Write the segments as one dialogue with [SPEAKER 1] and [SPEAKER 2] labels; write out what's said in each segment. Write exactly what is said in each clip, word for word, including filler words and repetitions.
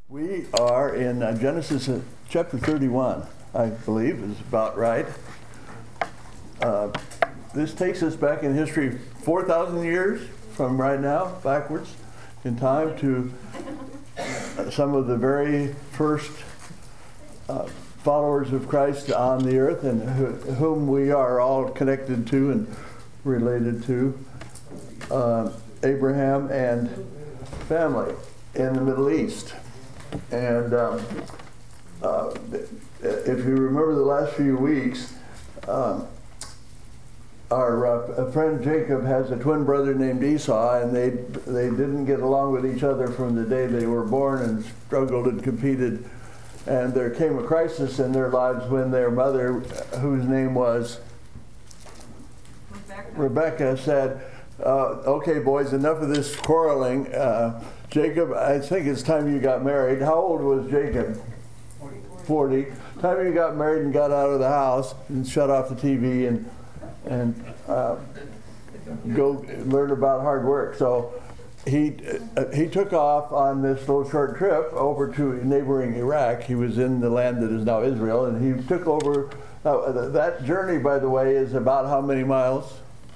[SPEAKER 1] We are in uh, Genesis uh, chapter thirty-one, I believe is about right. Uh, this takes us back in history four thousand years from right now, backwards in time to uh, some of the very first uh, followers of Christ on the earth, and wh whom we are all connected to and related to, uh, Abraham and family in the Middle East. And um, uh, if you remember the last few weeks, um, our uh, friend Jacob has a twin brother named Esau, and they they didn't get along with each other from the day they were born, and struggled and competed. And there came a crisis in their lives when their mother, whose name was Rebecca, Rebecca said, uh, "Okay, boys, enough of this quarreling. Uh, Jacob, I think it's time you got married." How old was Jacob? forty. Time you got married and got out of the house and shut off the T V and and uh, go learn about hard work. So he uh, he took off on this little short trip over to neighboring Iraq. He was in the land that is now Israel, and he took over. Uh, that journey, by the way, is about how many miles?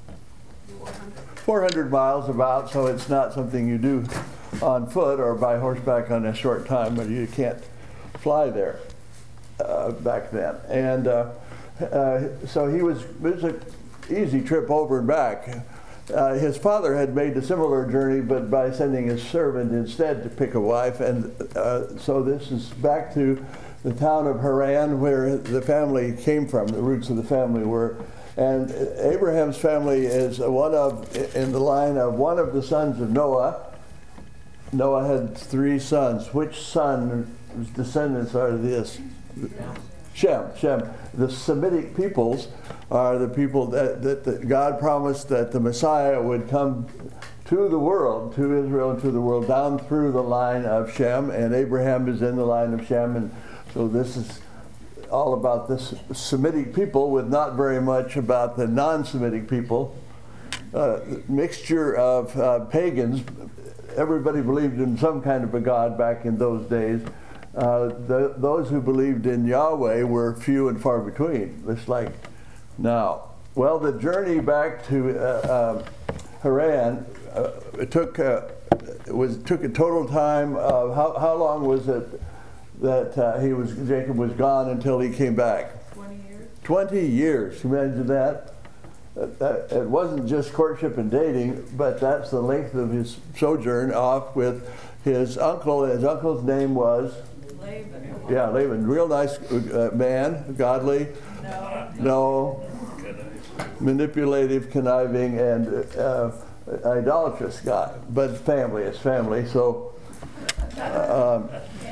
[SPEAKER 1] four hundred miles about. So it's not something you do on foot or by horseback on a short time, but you can't fly there uh, back then. And uh, uh, so he was, it was an easy trip over and back. Uh, his father had made a similar journey, but by sending his servant instead to pick a wife. And uh, so this is back to the town of Haran, where the family came from, the roots of the family were. And Abraham's family is one of, in the line of one of the sons of Noah. Noah had three sons. Which son's descendants are this? Shem. Shem. The Semitic peoples are the people that, that, that God promised that the Messiah would come to the world, to Israel and to the world, down through the line of Shem. And Abraham is in the line of Shem. And so this is all about this Semitic people with not very much about the non-Semitic people. Uh, mixture of uh, pagans. Everybody believed in some kind of a god back in those days. Uh, the, those who believed in Yahweh were few and far between, just like now. Well, the journey back to uh, uh, Haran, uh, it took uh, it was took a total time of how how long was it that uh, he was Jacob was gone until he came back?
[SPEAKER 2] Twenty years.
[SPEAKER 1] Twenty years. Imagine that. Uh, it wasn't just courtship and dating, but that's the length of his sojourn off with his uncle. His uncle's name was?
[SPEAKER 2] Laban.
[SPEAKER 1] Yeah, Laban. Real nice uh, man, godly.
[SPEAKER 2] No.
[SPEAKER 1] No. Manipulative, conniving, and uh, idolatrous guy. But family is family, so. Uh, um,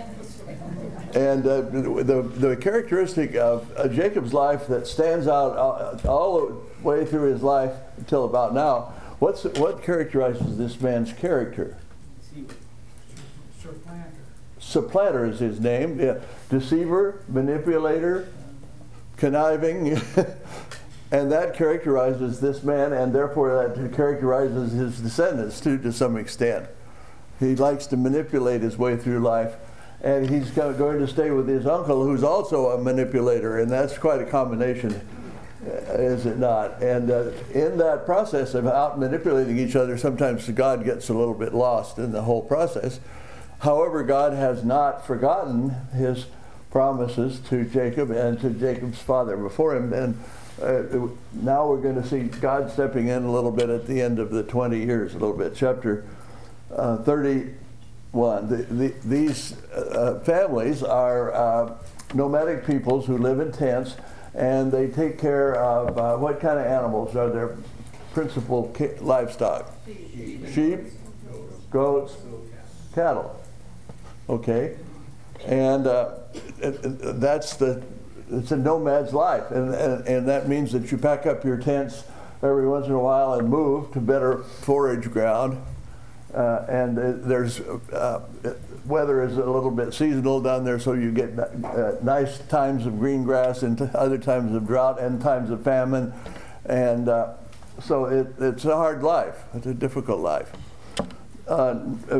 [SPEAKER 1] And uh, the, the characteristic of uh, Jacob's life that stands out all, all the way through his life until about now, what's, what characterizes this man's character?
[SPEAKER 3] Supplanter.
[SPEAKER 1] Supplanter is his name. Yeah. Deceiver, manipulator, conniving. And that characterizes this man, and therefore that characterizes his descendants too, to some extent. He likes to manipulate his way through life. And he's going to stay with his uncle, who's also a manipulator, and that's quite a combination, is it not? And uh, in that process of out manipulating each other, sometimes God gets a little bit lost in the whole process. However, God has not forgotten his promises to Jacob and to Jacob's father before him. And uh, now we're going to see God stepping in a little bit at the end of the twenty years, a little bit. Chapter uh, thirty. One, the, the, these uh, families are uh, nomadic peoples who live in tents, and they take care of uh, what kind of animals are their principal livestock? Sheep, Sheep goats, cattle. Okay, and uh, it, it, that's the it's a nomad's life, and, and and that means that you pack up your tents every once in a while and move to better forage ground. Uh, and uh, there's uh, weather is a little bit seasonal down there, so you get uh, nice times of green grass and other times of drought and times of famine, and uh, so it, it's a hard life. It's a difficult life. Uh,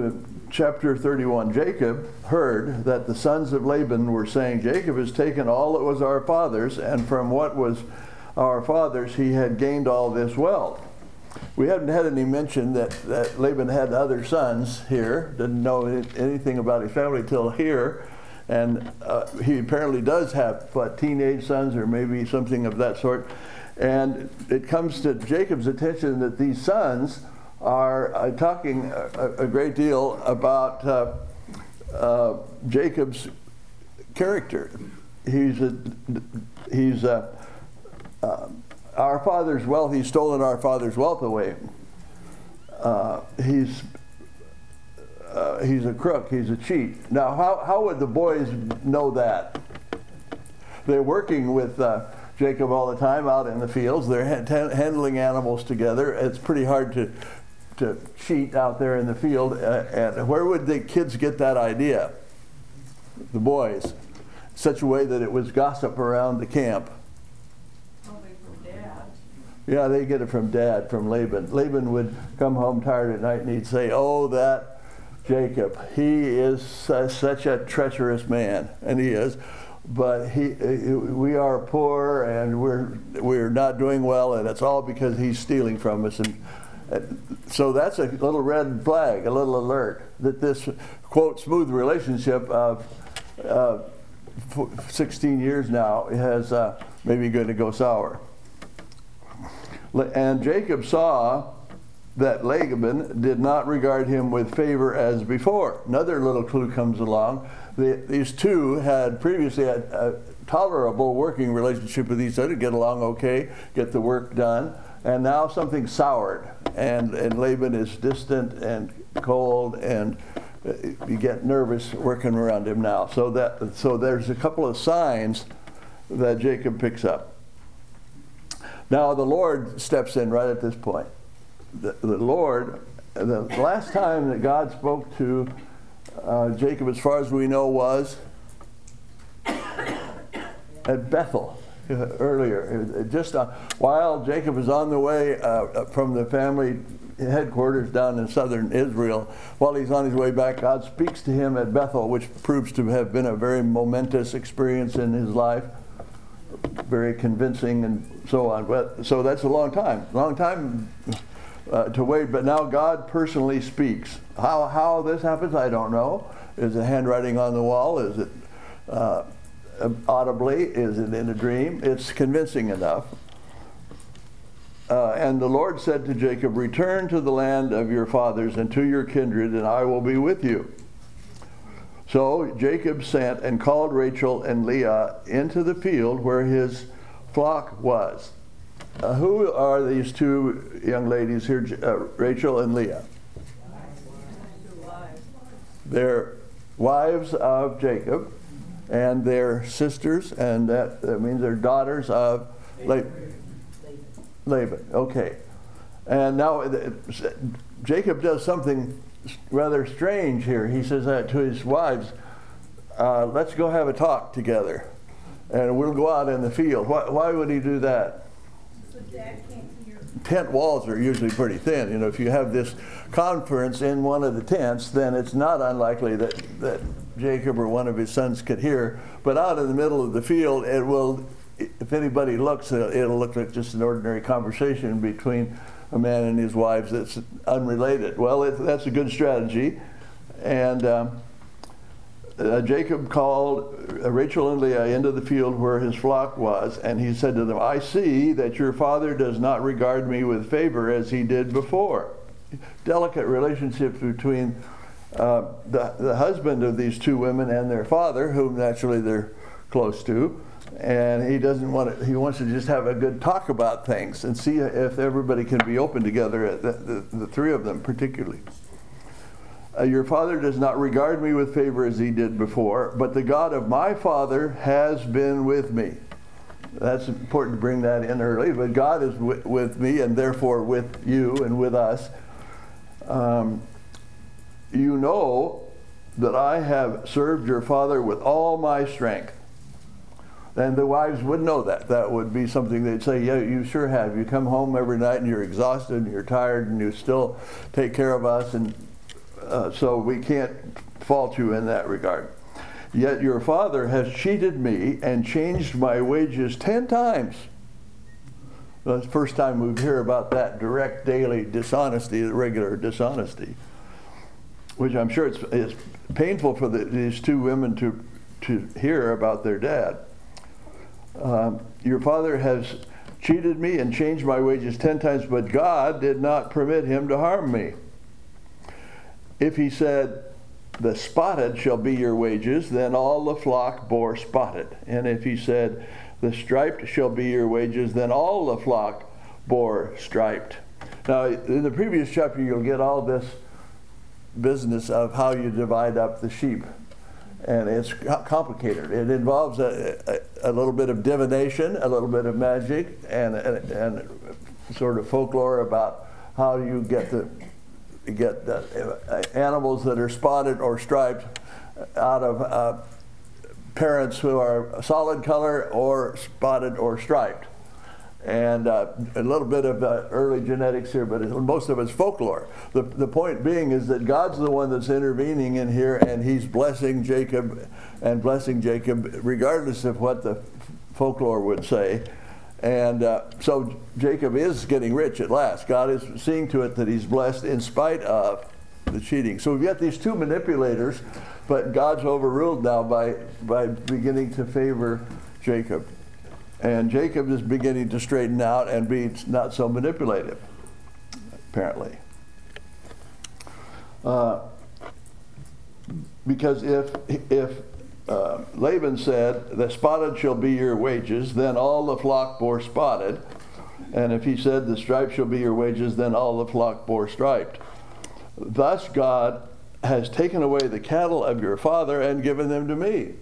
[SPEAKER 1] chapter thirty-one, Jacob heard that the sons of Laban were saying, Jacob has taken all that was our father's, and from what was our father's he had gained all this wealth. We haven't had any mention that, that Laban had other sons here. Didn't know anything about his family till here. And uh, he apparently does have what, teenage sons or maybe something of that sort. And it comes to Jacob's attention that these sons are uh, talking a, a great deal about uh, uh, Jacob's character. He's a, he's a, uh, our father's wealth. He's stolen our father's wealth away. Uh, he's uh, he's a crook. He's a cheat. Now, how how would the boys know that? They're working with uh, Jacob all the time out in the fields. They're ha- handling animals together. It's pretty hard to to cheat out there in the field. Uh, and where would the kids get that idea? The boys, such a way that it was gossip around the camp.
[SPEAKER 2] Probably from Dad.
[SPEAKER 1] Yeah, they get it from Dad, from Laban. Laban would come home tired at night and he'd say, "Oh, that Jacob, he is uh, such a treacherous man," and he is. But he, uh, we are poor and we're we're not doing well, and it's all because he's stealing from us. And uh, so that's a little red flag, a little alert that this quote smooth relationship of uh, sixteen years now has uh, maybe going to go sour. And Jacob saw that Laban did not regard him with favor as before. Another little clue comes along. The, these two had previously had a tolerable working relationship with each other, get along okay, get the work done, and now something soured, and, and Laban is distant and cold, and you get nervous working around him now. So that so there's a couple of signs that Jacob picks up. Now the Lord steps in right at this point. The, the Lord, the last time that God spoke to uh, Jacob, as far as we know, was at Bethel uh, earlier. It, it just uh, while Jacob is on the way uh, from the family headquarters down in southern Israel, while he's on his way back, God speaks to him at Bethel, which proves to have been a very momentous experience in his life, very convincing and so on. But so that's a long time, long time uh, to wait. But now God personally speaks. How how this happens, I don't know. Is it handwriting on the wall? Is it uh, audibly? Is it in a dream? It's convincing enough. Uh, and the Lord said to Jacob, "Return to the land of your fathers and to your kindred, and I will be with you." So Jacob sent and called Rachel and Leah into the field where his flock was. Uh, who are these two young ladies here, uh, Rachel and Leah? They're wives of Jacob, and they're sisters, and that, that means they're daughters of Laban. Laban, okay. And now uh, Jacob does something rather strange here. He says that to his wives, uh, let's go have a talk together, and we'll go out in the field. Why, why would he do that?
[SPEAKER 2] So Dad can't hear.
[SPEAKER 1] Tent walls are usually pretty thin. You know, if you have this conference in one of the tents, then it's not unlikely that, that Jacob or one of his sons could hear. But out in the middle of the field, it will, if anybody looks, it'll look like just an ordinary conversation between a man and his wives that's unrelated. Well, it, that's a good strategy. And um, uh, Jacob called Rachel and Leah into the field where his flock was, and he said to them, "I see that your father does not regard me with favor as he did before." Delicate relationships between uh, the, the husband of these two women and their father, whom naturally they're close to. And he doesn't want to, he wants to just have a good talk about things and see if everybody can be open together, the, the, the three of them particularly. Uh, your father does not regard me with favor as he did before, but the God of my father has been with me. That's important to bring that in early, but God is w- with me and therefore with you and with us. Um, you know that I have served your father with all my strength. And the wives would know that. That would be something they'd say, "Yeah, you sure have. You come home every night and you're exhausted and you're tired and you still take care of us." And uh, so we can't fault you in that regard. Yet your father has cheated me and changed my wages ten times. Well, it's the first time we hear about that direct daily dishonesty, regular dishonesty, which I'm sure it's, it's painful for the, these two women to, to hear about their dad. Um, your father has cheated me and changed my wages ten times, but God did not permit him to harm me. If he said, the spotted shall be your wages, then all the flock bore spotted. And if he said, the striped shall be your wages, then all the flock bore striped. Now, in the previous chapter, you'll get all this business of how you divide up the sheep. And it's complicated. It involves a, a, a little bit of divination, a little bit of magic, and, and, and sort of folklore about how you get the get the animals that are spotted or striped out of uh, parents who are solid color or spotted or striped. And uh, a little bit of uh, early genetics here, but most of it's folklore. The, the point being is that God's the one that's intervening in here, and he's blessing Jacob and blessing Jacob regardless of what the folklore would say. And uh, so Jacob is getting rich at last. God is seeing to it that he's blessed in spite of the cheating. So we've got these two manipulators, but God's overruled now by, by beginning to favor Jacob. And Jacob is beginning to straighten out and be not so manipulative, apparently. Uh, because if, if uh, Laban said, the spotted shall be your wages, then all the flock bore spotted. And if he said, the striped shall be your wages, then all the flock bore striped. Thus God has taken away the cattle of your father and given them to me.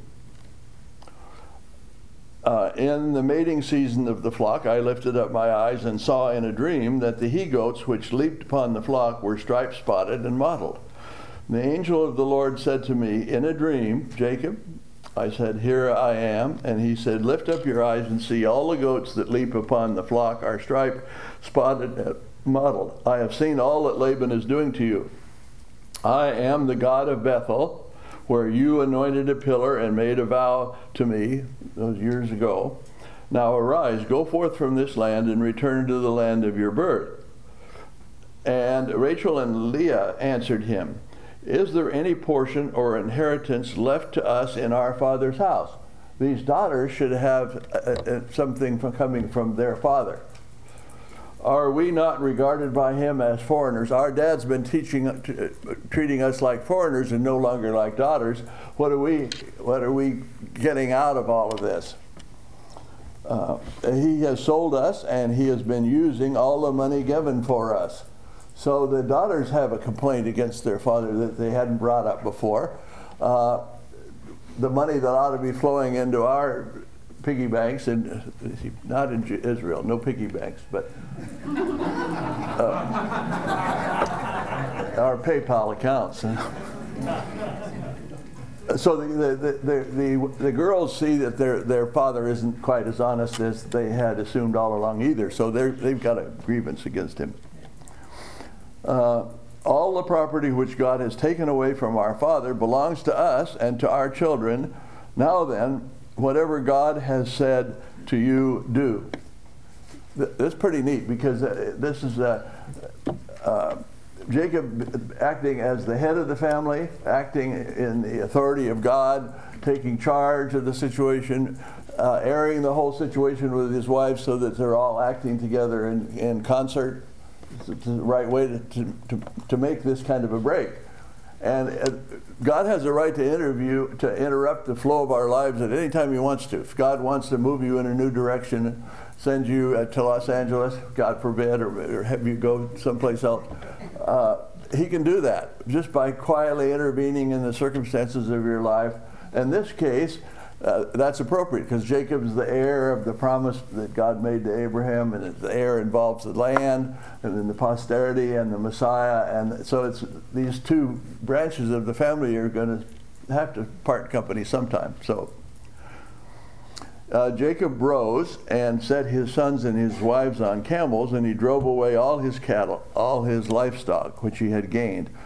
[SPEAKER 1] Uh, in the mating season of the flock, I lifted up my eyes and saw in a dream that the he-goats which leaped upon the flock were striped, spotted, and mottled. The angel of the Lord said to me in a dream, Jacob, I said, here I am. And he said, lift up your eyes and see, all the goats that leap upon the flock are striped, spotted, and mottled. I have seen all that Laban is doing to you. I am the God of Bethel, where you anointed a pillar and made a vow to me those years ago. Now arise, go forth from this land and return to the land of your birth. And Rachel and Leah answered him, is there any portion or inheritance left to us in our father's house? These daughters should have uh, uh, something from coming from their father. Are we not regarded by him as foreigners? Our dad's been teaching, uh, treating us like foreigners and no longer like daughters. What are we, what are we getting out of all of this? Uh, he has sold us, and he has been using all the money given for us. So the daughters have a complaint against their father that they hadn't brought up before. Uh, the money that ought to be flowing into our piggy banks, and not in Israel, no piggy banks, but uh, our PayPal accounts. So the the, the the the girls see that their their father isn't quite as honest as they had assumed all along either. So they they've got a grievance against him. Uh, all the property which God has taken away from our father belongs to us and to our children. Now then, whatever God has said to you, do. That's pretty neat, because this is uh, uh, Jacob acting as the head of the family, acting in the authority of God, taking charge of the situation, uh, airing the whole situation with his wife so that they're all acting together in, in concert. It's the right way to, to, to make this kind of a break. And uh, God has a right to interview, to interrupt the flow of our lives at any time he wants to. If God wants to move you in a new direction, send you uh, to Los Angeles, God forbid, or, or have you go someplace else, uh, he can do that just by quietly intervening in the circumstances of your life. In this case, uh, that's appropriate, because Jacob is the heir of the promise that God made to Abraham, and the heir involves the land, and then the posterity, and the Messiah, and so it's these two branches of the family are going to have to part company sometime. So uh, Jacob rose and set his sons and his wives on camels, and he drove away all his cattle, all his livestock, which he had gained.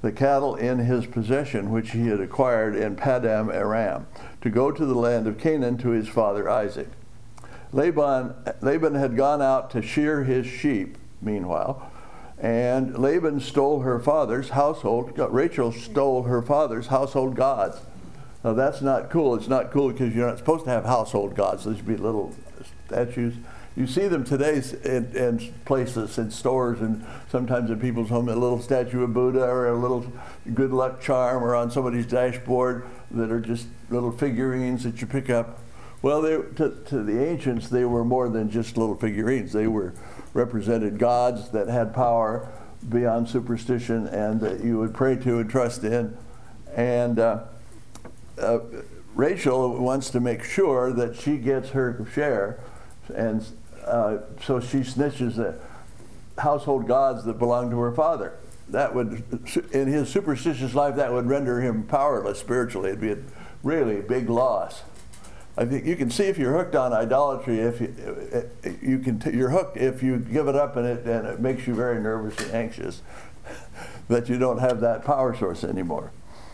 [SPEAKER 1] the cattle in his possession, which he had acquired in Padam Aram, to go to the land of Canaan to his father Isaac. Laban, Laban had gone out to shear his sheep, meanwhile, and Laban stole her father's household, Rachel stole her father's household gods. Now that's not cool. It's not cool because you're not supposed to have household gods. There should be little statues. You see them today in, in places, in stores, and sometimes in people's homes, a little statue of Buddha or a little good luck charm or on somebody's dashboard that are just little figurines that you pick up. Well, they, to, to the ancients, they were more than just little figurines. They were represented gods that had power beyond superstition and that you would pray to and trust in. And uh, uh, Rachel wants to make sure that she gets her share, and uh, so she snitches the household gods that belong to her father. That would, in his superstitious life, that would render him powerless spiritually. It'd be a really big loss. I think you can see if you're hooked on idolatry, if you, you can, t you're hooked if you give it up and it, and it makes you very nervous and anxious that you don't have that power source anymore.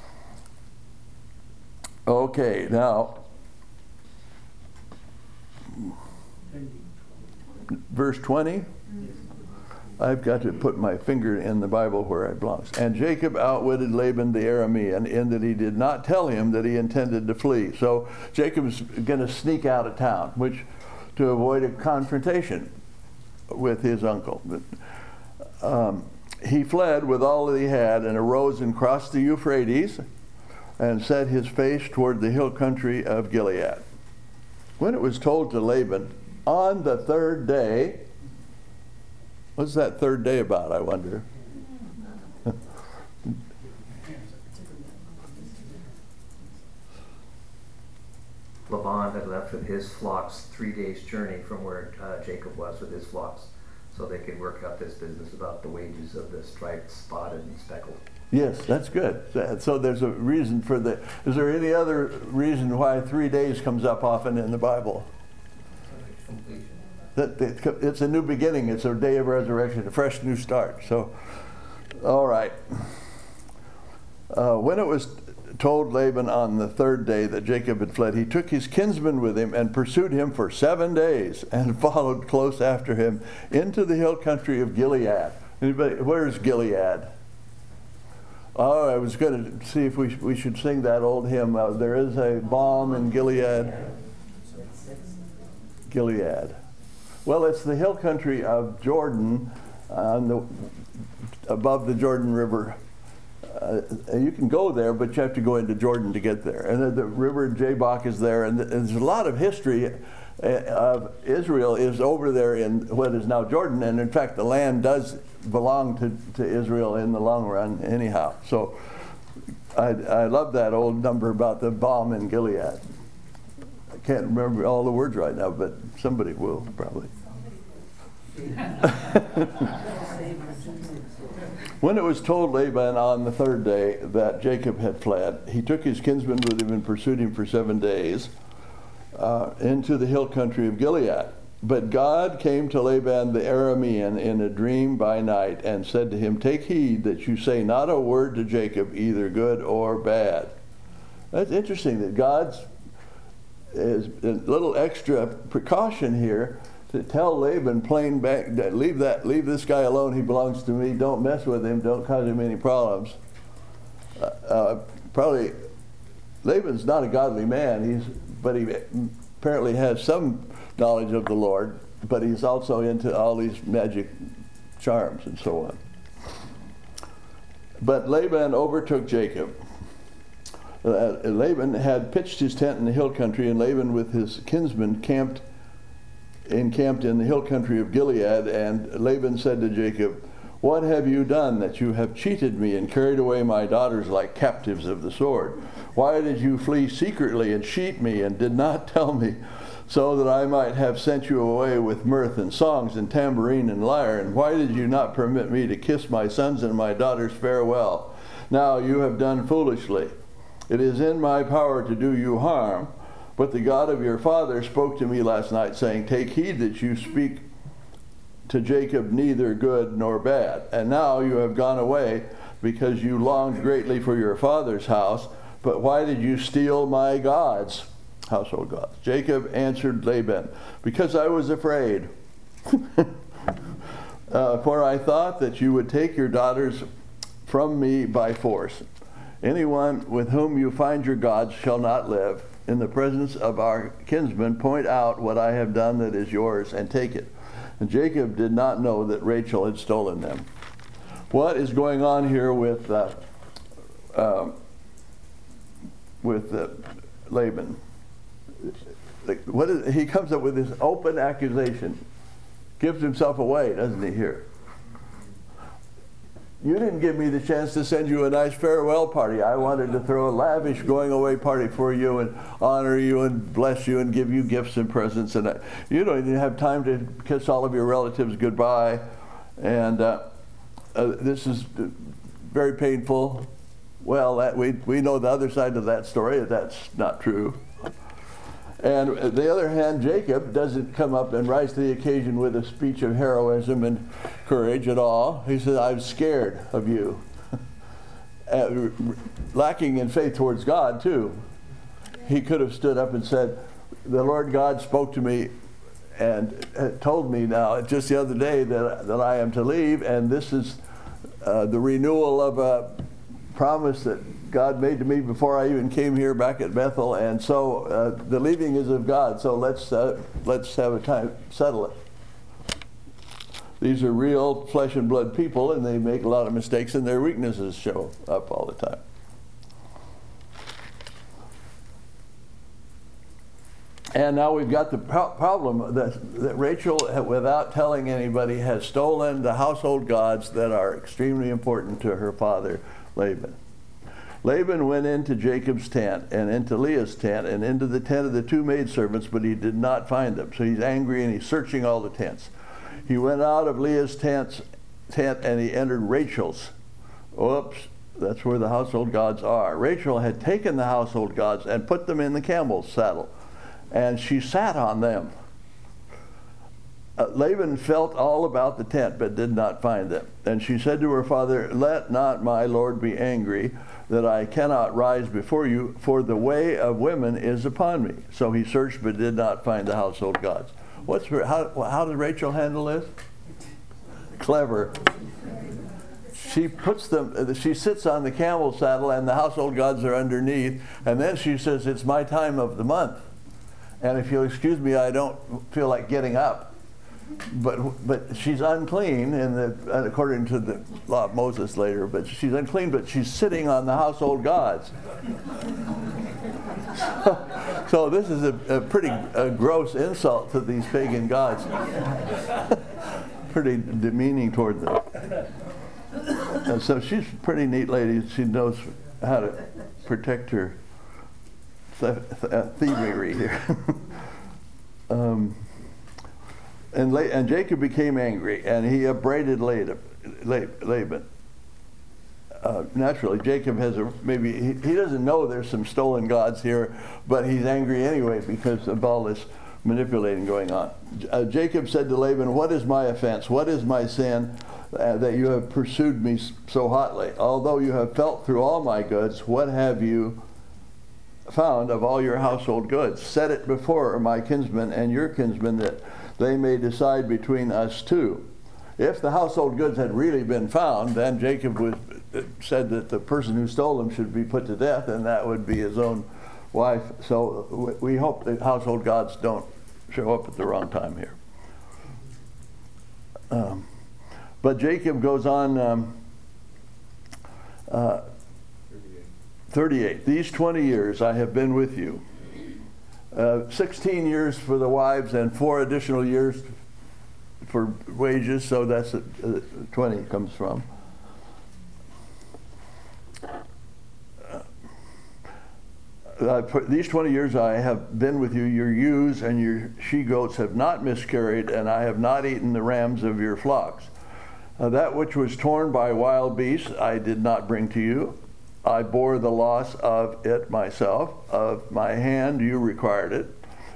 [SPEAKER 1] Okay, now, verse twenty. I've got to put my finger in the Bible where it belongs. And Jacob outwitted Laban the Aramean in that he did not tell him that he intended to flee. So Jacob's going to sneak out of town, which to avoid a confrontation with his uncle. Um, he fled with all that he had and arose and crossed the Euphrates and set his face toward the hill country of Gilead. When it was told to Laban, on the third day, what's that third day about, I wonder?
[SPEAKER 3] Laban had left with his flocks three days' journey from where uh, Jacob was with his flocks, so they could work out this business about the wages of the striped, spotted, and speckled.
[SPEAKER 1] Yes, that's good. So there's a reason for the, is there any other reason why three days comes up often in the Bible?
[SPEAKER 3] Completion.
[SPEAKER 1] That it's a new beginning. It's a day of resurrection, a fresh new start. So, all right. Uh, when it was told Laban on the third day that Jacob had fled, he took his kinsman with him and pursued him for seven days and followed close after him into the hill country of Gilead. Anybody, where's Gilead? Oh, I was going to see if we, we should sing that old hymn. Uh, there is a balm in Gilead. Gilead. Well, it's the hill country of Jordan, on the, above the Jordan River. Uh, you can go there, but you have to go into Jordan to get there. And the, the river Jabbok is there, and there's a lot of history of Israel is over there in what is now Jordan, and in fact the land does belong to, to Israel in the long run anyhow. So I, I love that old number about the balm in Gilead. I can't remember all the words right now, but somebody will probably. When it was told Laban on the third day that Jacob had fled, he took his kinsman with him and pursued him for seven days uh, into the hill country of Gilead. But God came to Laban the Aramean in a dream by night and said to him, take heed that you say not a word to Jacob, either good or bad. That's interesting that God's is a little extra precaution here to tell Laban plain back, leave that, leave this guy alone. He belongs to me. Don't mess with him. Don't cause him any problems. Uh, uh, probably Laban's not a godly man. He's, but he apparently has some knowledge of the Lord. But he's also into all these magic charms and so on. But Laban overtook Jacob. Uh, Laban had pitched his tent in the hill country, and Laban with his kinsmen camped encamped in the hill country of Gilead. And Laban said to Jacob, what have you done that you have cheated me and carried away my daughters like captives of the sword? Why did you flee secretly and cheat me and did not tell me, so that I might have sent you away with mirth and songs and tambourine and lyre? And why did you not permit me to kiss my sons and my daughters farewell? Now you have done foolishly. It is in my power to do you harm, but the God of your father spoke to me last night, saying, take heed that you speak to Jacob neither good nor bad. And now you have gone away because you longed greatly for your father's house. But why did you steal my gods, household gods? Jacob answered Laban, because I was afraid. uh, for I thought that you would take your daughters from me by force. Anyone with whom you find your gods shall not live. In the presence of our kinsmen, point out what I have done that is yours, and take it. And Jacob did not know that Rachel had stolen them. What is going on here with uh, uh, with uh, Laban? What is, he comes up with this open accusation, gives himself away, doesn't he, here? You didn't give me the chance to send you a nice farewell party. I wanted to throw a lavish going away party for you and honor you and bless you and give you gifts and presents. And I, you don't even have time to kiss all of your relatives goodbye. And uh, uh, this is very painful. Well, that, we, we know the other side of that story. That's not true. And on the other hand, Jacob doesn't come up and rise to the occasion with a speech of heroism and courage at all. He says, I'm scared of you. uh, lacking in faith towards God, too. He could have stood up and said, the Lord God spoke to me and told me now, just the other day, that, that I am to leave, and this is uh, the renewal of a promise that God made to me before I even came here back at Bethel, and so uh, the leaving is of God. So let's uh, let's have a time settle it. These are real flesh and blood people, and they make a lot of mistakes, and their weaknesses show up all the time. And now we've got the pro problem that, that Rachel, without telling anybody, has stolen the household gods that are extremely important to her father, Laban. Laban went into Jacob's tent and into Leah's tent and into the tent of the two maidservants, but he did not find them. So he's angry and he's searching all the tents. He went out of Leah's tent, tent and he entered Rachel's. Oops, that's where the household gods are. Rachel had taken the household gods and put them in the camel's saddle, and she sat on them. Uh, Laban felt all about the tent, but did not find them. And she said to her father, let not my lord be angry, that I cannot rise before you, for the way of women is upon me. So he searched, but did not find the household gods. What's her, how, how did Rachel handle this? Clever. She puts them, she sits on the camel saddle, and the household gods are underneath, and then she says, it's my time of the month. And if you'll excuse me, I don't feel like getting up. But but she's unclean, in the, according to the law of Moses later, but she's unclean, but she's sitting on the household gods. so, so this is a, a pretty a gross insult to these pagan gods. Pretty demeaning toward them. And so she's a pretty neat lady. She knows how to protect her th th thievery here. um, And, La and Jacob became angry, and he upbraided Laban. Uh, naturally, Jacob has a, maybe, he, he doesn't know there's some stolen gods here, but he's angry anyway because of all this manipulating going on. Uh, Jacob said to Laban, what is my offense? What is my sin uh, that you have pursued me so hotly? Although you have felt through all my goods, what have you found of all your household goods? Set it before my kinsmen and your kinsmen, that they may decide between us two. If the household goods had really been found, then Jacob was, said that the person who stole them should be put to death, and that would be his own wife. So we hope that household gods don't show up at the wrong time here. Um, but Jacob goes on, um, uh, thirty-eight. These twenty years I have been with you. Uh, sixteen years for the wives and four additional years for wages, so that's uh, twenty comes from. Uh, for these twenty years I have been with you, your ewes and your she-goats have not miscarried, and I have not eaten the rams of your flocks. Uh, that which was torn by wild beasts I did not bring to you. I bore the loss of it myself. Of my hand you required it.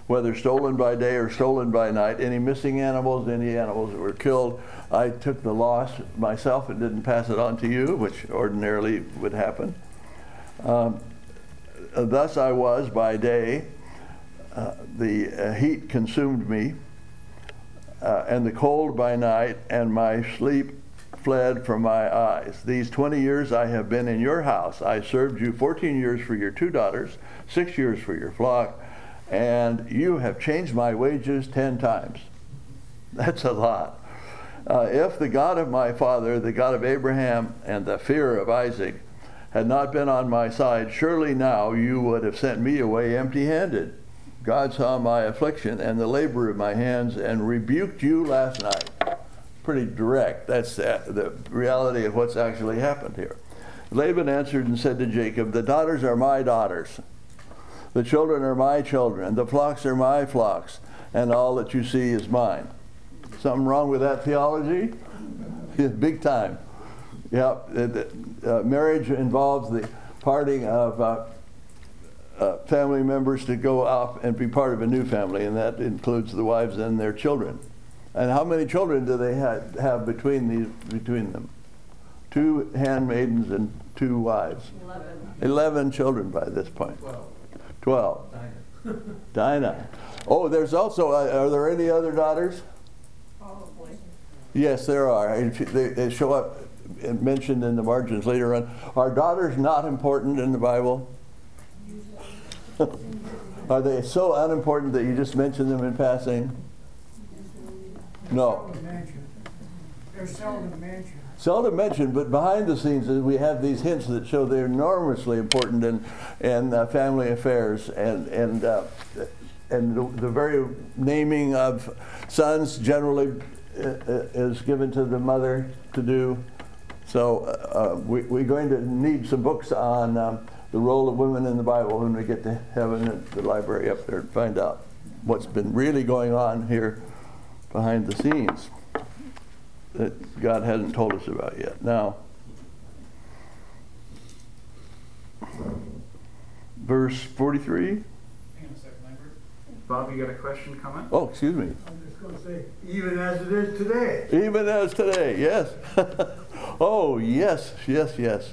[SPEAKER 1] whether stolen by day or stolen by night. Any missing animals, any animals that were killed, I took the loss myself and didn't pass it on to you, which ordinarily would happen. Um, thus I was by day, uh, the uh, heat consumed me, uh, and the cold by night, and my sleep fled from my eyes. These twenty years I have been in your house. I served you fourteen years for your two daughters, six years for your flock, and you have changed my wages ten times. That's a lot. Uh, if the God of my father, the God of Abraham, and the fear of Isaac had not been on my side, surely now you would have sent me away empty-handed. God saw my affliction and the labor of my hands and rebuked you last night. Pretty direct. That's the, the reality of what's actually happened here. Laban answered and said to Jacob, the daughters are my daughters, the children are my children, the flocks are my flocks, and all that you see is mine. Something wrong with that theology? Big time. Yeah, uh, marriage involves the parting of uh, uh, family members to go off and be part of a new family, and that includes the wives and their children. And how many children do they have, have between these between them? Two handmaidens and two wives. Eleven. Eleven children by this point. Twelve. Twelve. Dinah. Dinah. Oh, there's also, uh, are there any other daughters?
[SPEAKER 2] Probably.
[SPEAKER 1] Yes, there are. They, they show up mentioned in the margins later on. Are daughters not important in the Bible? Are they so unimportant that you just mention them in passing? No.
[SPEAKER 4] They're seldom mentioned.
[SPEAKER 1] Seldom mentioned, but behind the scenes we have these hints that show they're enormously important in, in uh, family affairs, and and uh, and the, the very naming of sons generally uh, is given to the mother to do. So uh, we, we're going to need some books on um, the role of women in the Bible when we get to heaven at the library up there and find out what's been really going on here behind the scenes that God hasn't told us about yet. Now, verse forty-three.
[SPEAKER 5] Hang on a second, Lambert. Bob, you got a question, comment?
[SPEAKER 1] Oh, excuse me.
[SPEAKER 4] I'm just going to say, even as it is today.
[SPEAKER 1] Even as today, yes. Oh, yes, yes, yes.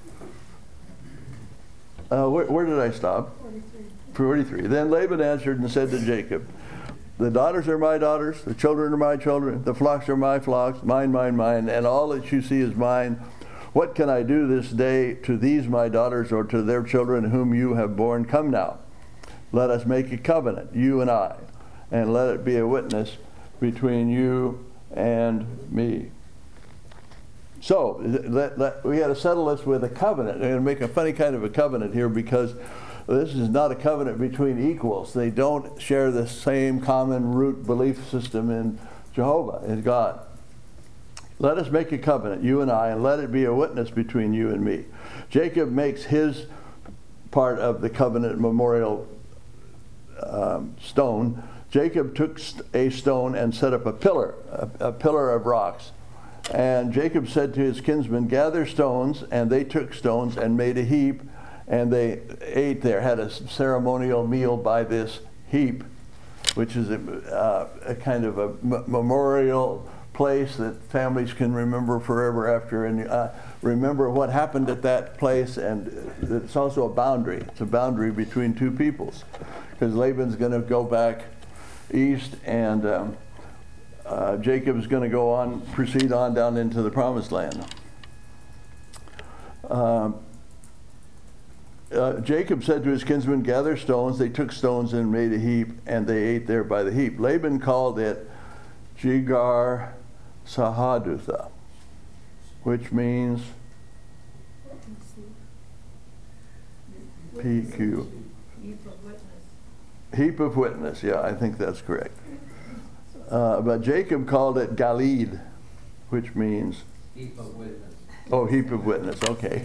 [SPEAKER 1] Uh, where, where did I stop?
[SPEAKER 2] Forty-three.
[SPEAKER 1] forty-three. Then Laban answered and said to Jacob, the daughters are my daughters, the children are my children, the flocks are my flocks, mine, mine, mine, and all that you see is mine. What can I do this day to these my daughters or to their children whom you have borne? Come now, let us make a covenant, you and I, and let it be a witness between you and me. So let, let, we got to settle this with a covenant. I'm going to make a funny kind of a covenant here because this is not a covenant between equals. They don't share the same common root belief system in Jehovah, in God. Let us make a covenant, you and I, and let it be a witness between you and me. Jacob makes his part of the covenant memorial um, stone. Jacob took a stone and set up a pillar, a, a pillar of rocks. And Jacob said to his kinsmen, gather stones, and they took stones and made a heap, and they ate there, had a ceremonial meal by this heap, which is a, uh, a kind of a m memorial place that families can remember forever after, and uh, remember what happened at that place, and it's also a boundary. It's a boundary between two peoples, because Laban's going to go back east, and um, uh, Jacob's going to go on, proceed on down into the promised land. Um, Uh, Jacob said to his kinsmen, gather stones. They took stones and made a heap, and they ate there by the heap. Laban called it Jegar Sahadutha, which means P Q.
[SPEAKER 2] Heap of witness.
[SPEAKER 1] Heap of witness, yeah, I think that's correct. Uh, but Jacob called it Galid, which means
[SPEAKER 6] Heap of witness.
[SPEAKER 1] Oh, heap of witness, okay.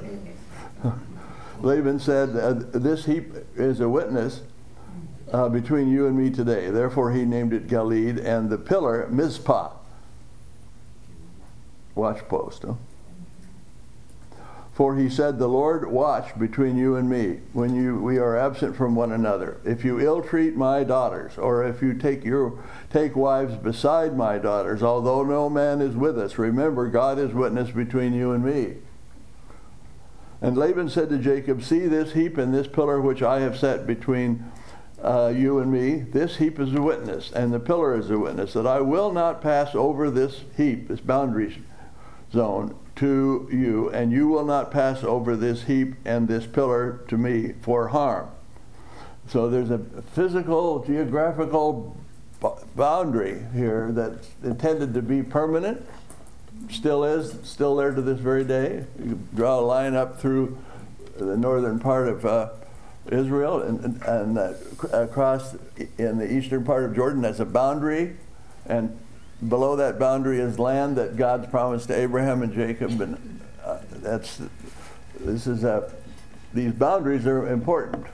[SPEAKER 1] Laban said, uh, this heap is a witness uh, between you and me today. Therefore he named it Galid, and the pillar Mizpah. Watch post. Huh? For he said, the Lord watch between you and me when you, we are absent from one another. If you ill-treat my daughters, or if you take, your, take wives beside my daughters, although no man is with us, remember God is witness between you and me. And Laban said to Jacob, see this heap and this pillar which I have set between uh, you and me. This heap is a witness, and the pillar is a witness, that I will not pass over this heap, this boundary zone, to you, and you will not pass over this heap and this pillar to me for harm. So there's a physical, geographical boundary here that's intended to be permanent, still is, still there to this very day. You draw a line up through the northern part of uh, Israel and, and, and uh, across in the eastern part of Jordan. That's a boundary, and below that boundary is land that God's promised to Abraham and Jacob, and uh, that's this is a these boundaries are important.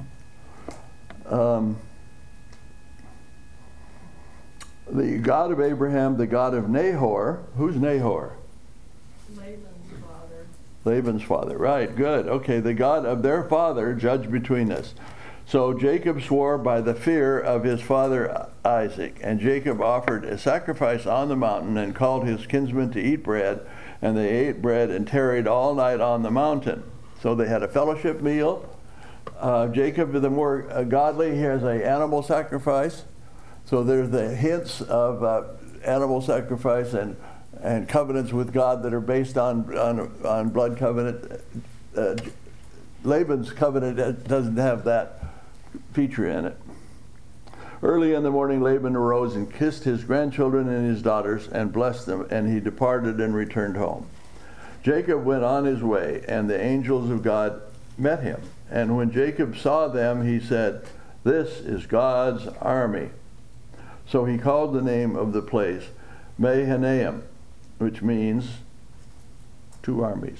[SPEAKER 1] Um, the God of Abraham, the God of Nahor. Who's Nahor?
[SPEAKER 2] Laban's father.
[SPEAKER 1] Laban's father. Right. Good. Okay. The God of their father judged between us. So Jacob swore by the fear of his father Isaac, and Jacob offered a sacrifice on the mountain and called his kinsmen to eat bread, and they ate bread and tarried all night on the mountain. So they had a fellowship meal. Uh, Jacob, the more uh, godly, he has an animal sacrifice. So there's the hints of uh, animal sacrifice and, and covenants with God that are based on, on, on blood covenant. Uh, Laban's covenant doesn't have that feature in it. Early in the morning, Laban arose and kissed his grandchildren and his daughters and blessed them, and he departed and returned home. Jacob went on his way, and the angels of God met him. And when Jacob saw them, he said, this is God's army. So he called the name of the place Mahanaim, which means two armies,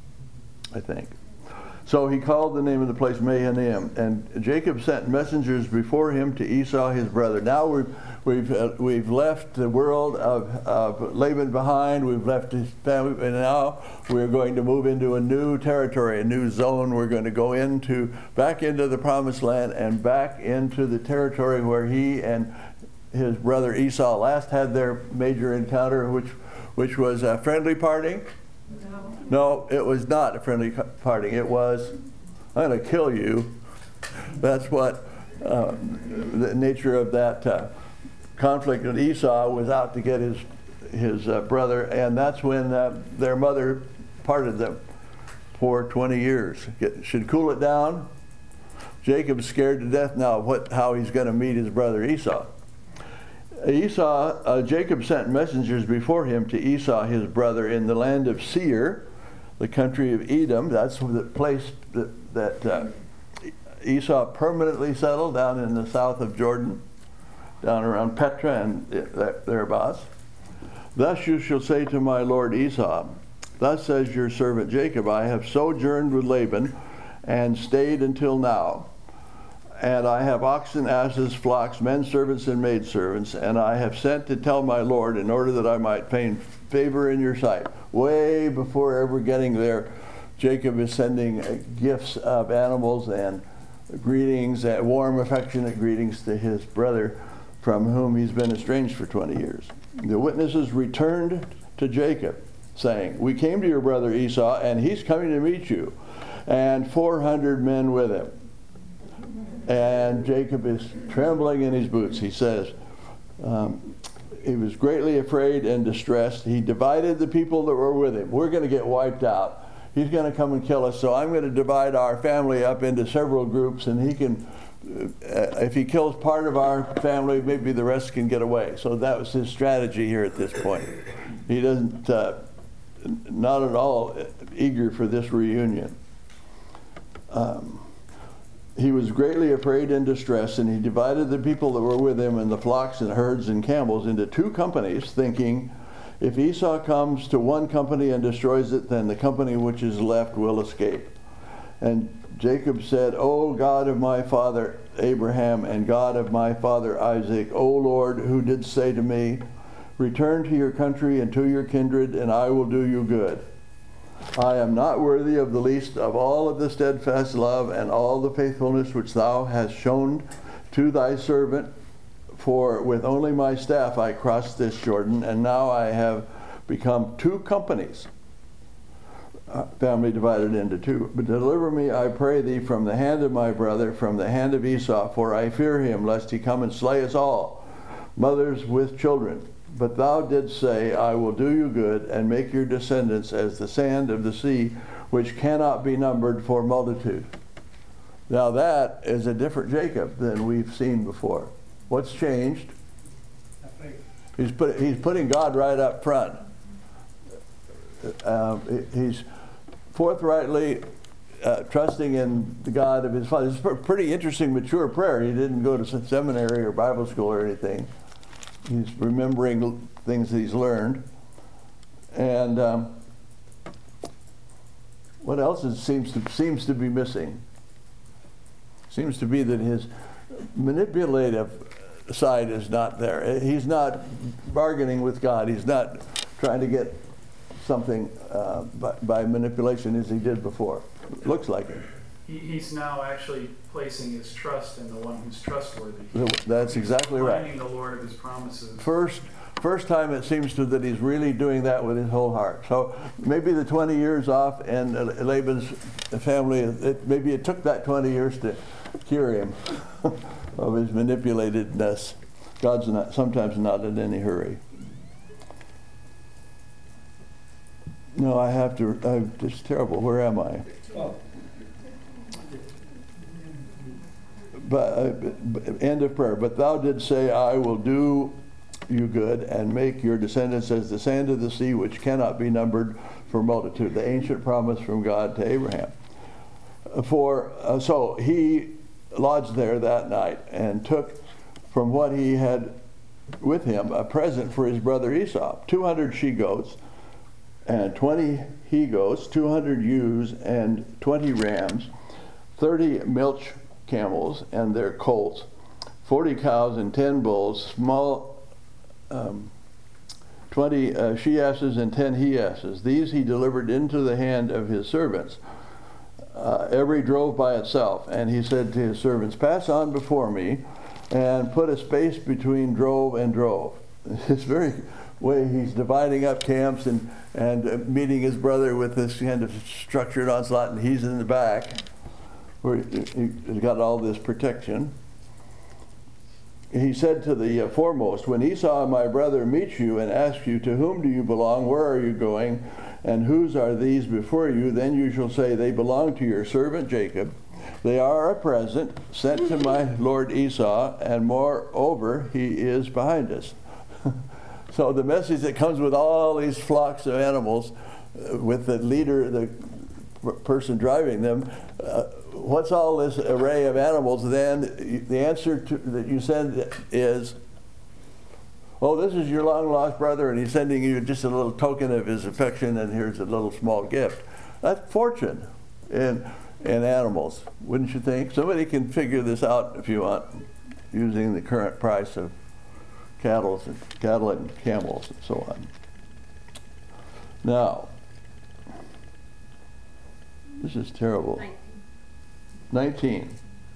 [SPEAKER 1] I think. So he called the name of the place Mahanaim, and Jacob sent messengers before him to Esau his brother. Now we've we've uh, we've left the world of, of Laban behind. We've left his family, and now we're going to move into a new territory, a new zone. We're going to go into back into the promised land and back into the territory where he and his brother Esau last had their major encounter, which which was a friendly parting.
[SPEAKER 2] No.
[SPEAKER 1] No, it was not a friendly parting. It was, I'm going to kill you. That's what uh, the nature of that uh, conflict. And Esau was out to get his his uh, brother, and that's when uh, their mother parted them for twenty years. Get, should cool it down. Jacob's scared to death now what how he's going to meet his brother Esau. Esau, uh, Jacob sent messengers before him to Esau his brother in the land of Seir, the country of Edom. That's the place that, that uh, Esau permanently settled, down in the south of Jordan, down around Petra and thereabouts. Thus you shall say to my lord Esau, thus says your servant Jacob, I have sojourned with Laban and stayed until now. And I have oxen, asses, flocks, men servants, and maid servants, and I have sent to tell my Lord in order that I might find favor in your sight. Way before ever getting there, Jacob is sending uh, gifts of animals and greetings, uh, warm, affectionate greetings to his brother from whom he's been estranged for twenty years. The witnesses returned to Jacob, saying, we came to your brother Esau, and he's coming to meet you, and four hundred men with him. And Jacob is trembling in his boots. He says, um, he was greatly afraid and distressed. He divided the people that were with him. We're going to get wiped out. He's going to come and kill us, so I'm going to divide our family up into several groups, and he can, uh, if he kills part of our family, maybe the rest can get away. So that was his strategy here at this point. He doesn't, uh, not at all eager for this reunion. Um, He was greatly afraid and distressed, and he divided the people that were with him and the flocks and herds and camels into two companies, thinking, if Esau comes to one company and destroys it, then the company which is left will escape. And Jacob said, O God of my father Abraham and God of my father Isaac, O Lord, who did say to me, return to your country and to your kindred, and I will do you good. I am not worthy of the least of all of the steadfast love and all the faithfulness which thou hast shown to thy servant. For with only my staff I crossed this Jordan, and now I have become two companies, uh, family divided into two. But deliver me, I pray thee, from the hand of my brother, from the hand of Esau, for I fear him, lest he come and slay us all, mothers with children. But thou didst say, I will do you good, and make your descendants as the sand of the sea, which cannot be numbered for multitude. Now that is a different Jacob than we've seen before. What's changed? He's, put, he's putting God right up front. Uh, he's forthrightly uh, trusting in the God of his father. It's a pretty interesting, mature prayer. He didn't go to seminary or Bible school or anything. He's remembering things that he's learned. And um, what else is, seems, to, seems to be missing? Seems to be that his manipulative side is not there. He's not bargaining with God. He's not trying to get something uh, by, by manipulation as he did before. Looks like it.
[SPEAKER 5] He, he's now actually placing his trust in the one who's trustworthy.
[SPEAKER 1] That's exactly right.
[SPEAKER 5] Finding the Lord of his promises.
[SPEAKER 1] First, first time it seems to that he's really doing that with his whole heart. So maybe the twenty years off and Laban's family, it, maybe it took that twenty years to cure him of his manipulatedness. God's not sometimes not in any hurry. No, I have to. I'm just terrible. Where am I?
[SPEAKER 4] Oh.
[SPEAKER 1] But uh, end of prayer. But thou didst say, I will do you good and make your descendants as the sand of the sea, which cannot be numbered for multitude. The ancient promise from God to Abraham. For uh, so he lodged there that night and took from what he had with him a present for his brother Esau, two hundred she-goats and twenty he-goats, two hundred ewes and twenty rams, thirty milch camels and their colts, forty cows and ten bulls, small um, twenty uh, she-asses and ten he-asses. These he delivered into the hand of his servants. Uh, every drove by itself, and he said to his servants, pass on before me and put a space between drove and drove. This very way he's dividing up camps and, and uh, meeting his brother with this kind of structured onslaught, and he's in the back where he, he's got all this protection. He said to the uh, foremost, when Esau my brother meets you and asks you, to whom do you belong, where are you going, and whose are these before you? Then you shall say, they belong to your servant Jacob. They are a present sent to my lord Esau, and moreover, he is behind us. So the message that comes with all these flocks of animals, uh, with the leader, the person driving them, uh, what's all this array of animals? Then the answer to, that you send is, oh, this is your long-lost brother, and he's sending you just a little token of his affection, and here's a little small gift. That's fortune in, in animals, wouldn't you think? Somebody can figure this out if you want, using the current price of cattle and, cattle and camels and so on. Now, this is terrible. nineteen.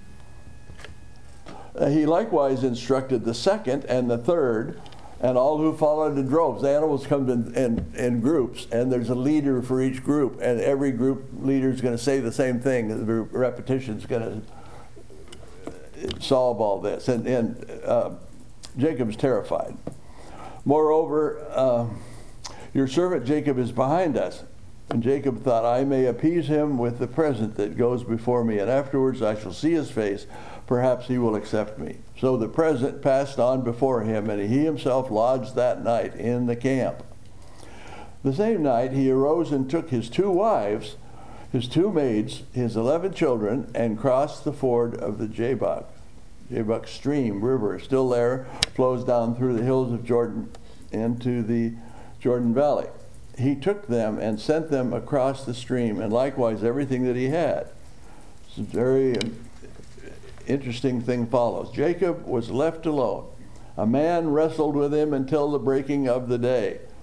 [SPEAKER 1] Uh, he likewise instructed the second and the third and all who followed in droves. The animals come in, in, in groups, and there's a leader for each group, and every group leader is going to say the same thing. The repetition is going to solve all this. And, and uh, Jacob's terrified. Moreover, uh, your servant Jacob is behind us. And Jacob thought, I may appease him with the present that goes before me, and afterwards I shall see his face. Perhaps he will accept me. So the present passed on before him, and he himself lodged that night in the camp. The same night he arose and took his two wives, his two maids, his eleven children, and crossed the ford of the Jabbok. Jabbok stream, river, still there, flows down through the hills of Jordan into the Jordan Valley. He took them and sent them across the stream, and likewise everything that he had. It's a very interesting thing follows. Jacob was left alone. A man wrestled with him until the breaking of the day.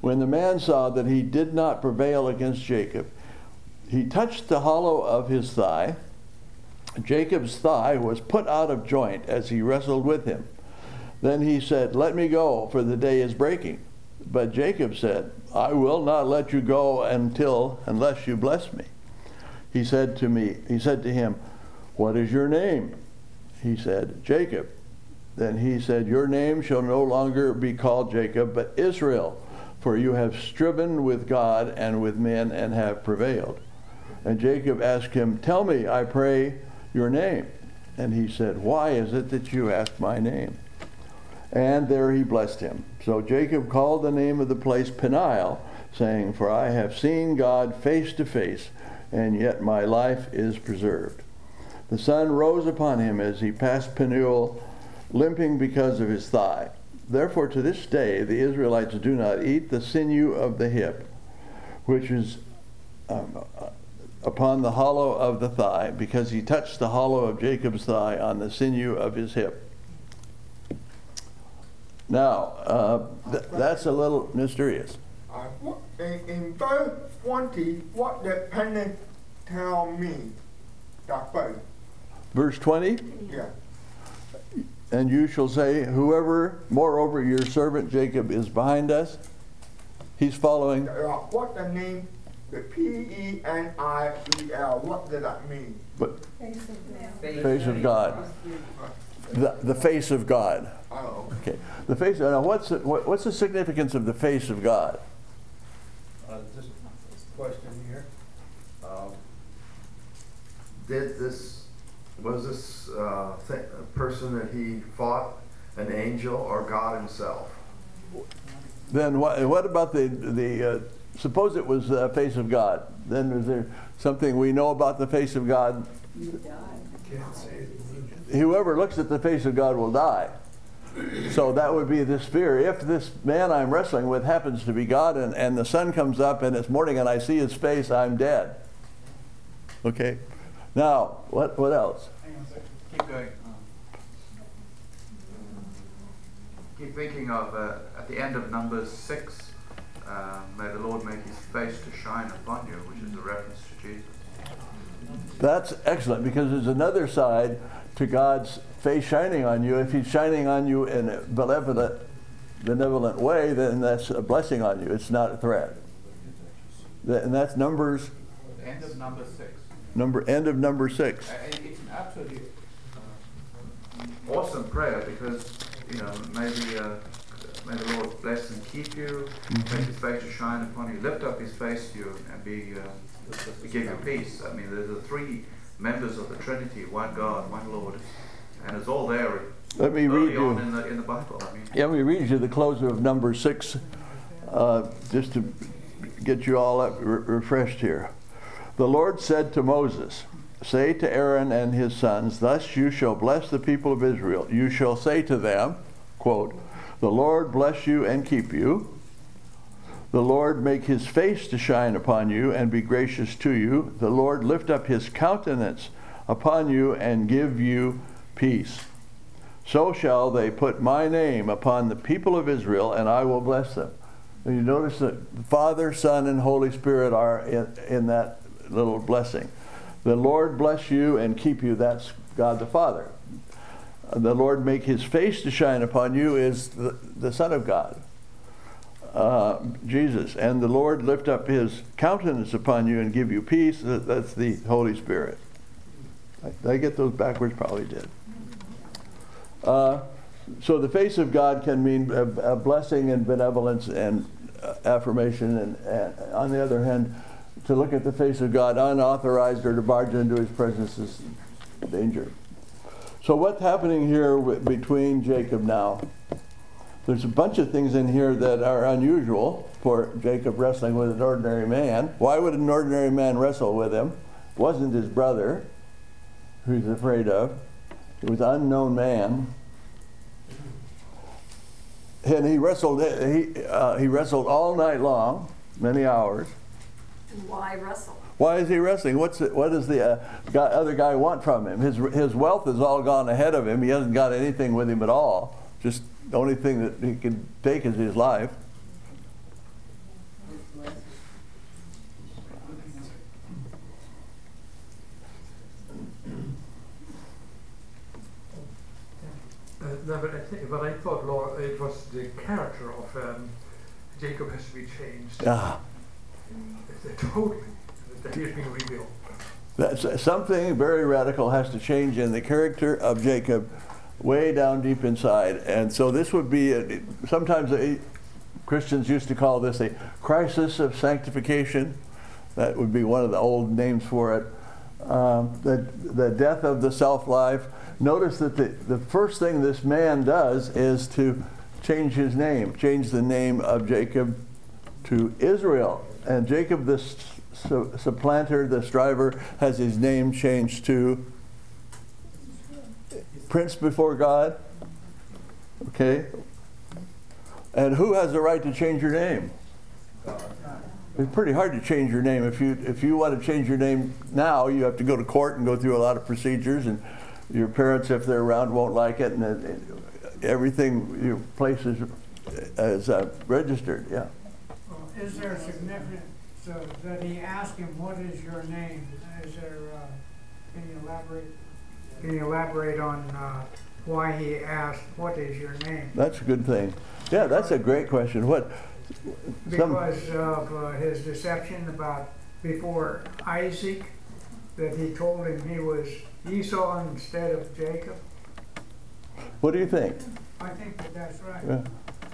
[SPEAKER 1] When the man saw that he did not prevail against Jacob, he touched the hollow of his thigh. Jacob's thigh was put out of joint as he wrestled with him. Then he said, "Let me go, for the day is breaking." But Jacob said, "I will not let you go until, unless you bless me." He said to me, he said to him, "What is your name?" He said, "Jacob." Then he said, "Your name shall no longer be called Jacob, but Israel, for you have striven with God and with men and have prevailed." And Jacob asked him, "Tell me, I pray, your name." And he said, "Why is it that you ask my name?" And there he blessed him. So Jacob called the name of the place Peniel, saying, "For I have seen God face to face, and yet my life is preserved." The sun rose upon him as he passed Peniel, limping because of his thigh. Therefore to this day the Israelites do not eat the sinew of the hip, which is um, upon the hollow of the thigh, because he touched the hollow of Jacob's thigh on the sinew of his hip. Now, uh, th that's a little mysterious.
[SPEAKER 6] Uh, what, in, in verse twenty, what did Pentateuch mean? That verse.
[SPEAKER 1] Verse twenty,
[SPEAKER 6] Yeah.
[SPEAKER 1] and you shall say, "Whoever, moreover, your servant Jacob is behind us." He's following.
[SPEAKER 6] Uh, what the name, the P E N I E L, what did that mean?
[SPEAKER 1] But
[SPEAKER 2] Face of God.
[SPEAKER 1] face of God. The, the face of God.
[SPEAKER 6] Oh,
[SPEAKER 1] Okay. The face. Now, what's the, what, what's the significance of the face of God?
[SPEAKER 7] Uh, just a question here. Um,
[SPEAKER 8] Did this, was this uh, th person that he fought an angel or God himself?
[SPEAKER 1] Then what, what about the, the uh, suppose it was the face of God. Then is there something we know about the face of God?
[SPEAKER 7] can't say it.
[SPEAKER 1] Whoever looks at the face of God will die. So that would be this fear. If this man I'm wrestling with happens to be God, and, and the sun comes up and it's morning and I see his face, I'm dead. Okay? Now, what, what else?
[SPEAKER 9] Hang on a second. Keep going. Keep thinking of, uh, at the end of Numbers six, uh, may the Lord make his face to shine upon you, which is a reference to Jesus.
[SPEAKER 1] That's excellent, because there's another side to God's face shining on you. If he's shining on you in a benevolent, benevolent way, then that's a blessing on you. It's not a threat. That, and that's Numbers.
[SPEAKER 9] End of number six.
[SPEAKER 1] Number end of number six.
[SPEAKER 9] Uh, it's an absolutely uh, awesome prayer, because you know maybe uh, may the Lord bless and keep you,
[SPEAKER 1] Mm-hmm.
[SPEAKER 9] make his face to shine upon you, lift up his face to you, and be uh, to give you peace. I mean, there's the three members of the Trinity: one God, one Lord, and it's all there.
[SPEAKER 1] Let me
[SPEAKER 9] early
[SPEAKER 1] read you.
[SPEAKER 9] on in the in the Bible. I mean,
[SPEAKER 1] Yeah, let me read you the closer of number six, uh, just to get you all up, re refreshed here. The Lord said to Moses, "Say to Aaron and his sons, thus you shall bless the people of Israel. You shall say to them," quote, "The Lord bless you and keep you. The Lord make his face to shine upon you and be gracious to you. The Lord lift up his countenance upon you and give you peace. So shall they put my name upon the people of Israel, and I will bless them." And you notice that Father, Son, and Holy Spirit are in, in that little blessing. The Lord bless you and keep you. That's God the Father. The Lord make his face to shine upon you is the, the Son of God, uh, Jesus. And the Lord lift up his countenance upon you and give you peace. That's the Holy Spirit. Did I get those backwards? Probably did. Uh, so the face of God can mean a, a blessing and benevolence and uh, affirmation. And, and on the other hand, to look at the face of God unauthorized or to barge into his presence is danger. So what's happening here with, between Jacob now? There's a bunch of things in here that are unusual for Jacob wrestling with an ordinary man. Why would an ordinary man wrestle with him? It wasn't his brother who he's afraid of. It was an unknown man. And he wrestled, he, uh, he wrestled all night long, many hours.
[SPEAKER 2] And why wrestle?
[SPEAKER 1] Why is he wrestling? What's it, what does the uh, guy, other guy want from him? His, his wealth has all gone ahead of him. He hasn't got anything with him at all. Just the only thing that he can take is his life.
[SPEAKER 10] no, but I think, but I thought, Lord, it was the character of um, Jacob has to be changed.
[SPEAKER 1] Ah,
[SPEAKER 10] It's totally that he is being revealed.
[SPEAKER 1] that's something very radical has to change in the character of Jacob, way down deep inside. And so this would be a, sometimes a, Christians used to call this a crisis of sanctification. That would be one of the old names for it. Um, the the death of the self-life. Notice that the, the first thing this man does is to change his name, change the name of Jacob to Israel. And Jacob, the su supplanter, the striver, has his name changed to Prince before God. Okay? And who has the right to change your name? It's pretty hard to change your name. If you if you want to change your name now, you have to go to court and go through a lot of procedures, and your parents, if they're around, won't like it, and it, everything your place is, is uh, registered. Yeah.
[SPEAKER 4] Well, is there significance uh, that he asked him, "What is your name?" Is there? Uh, can you elaborate? Can you elaborate on uh, why he asked, "What is your name?"
[SPEAKER 1] That's a good thing. Yeah, that's a great question. What?
[SPEAKER 4] Because of uh, his deception about before Isaac, that he told him he was Esau instead of Jacob.
[SPEAKER 1] What do you think?
[SPEAKER 4] I think that that's right.
[SPEAKER 1] Yeah.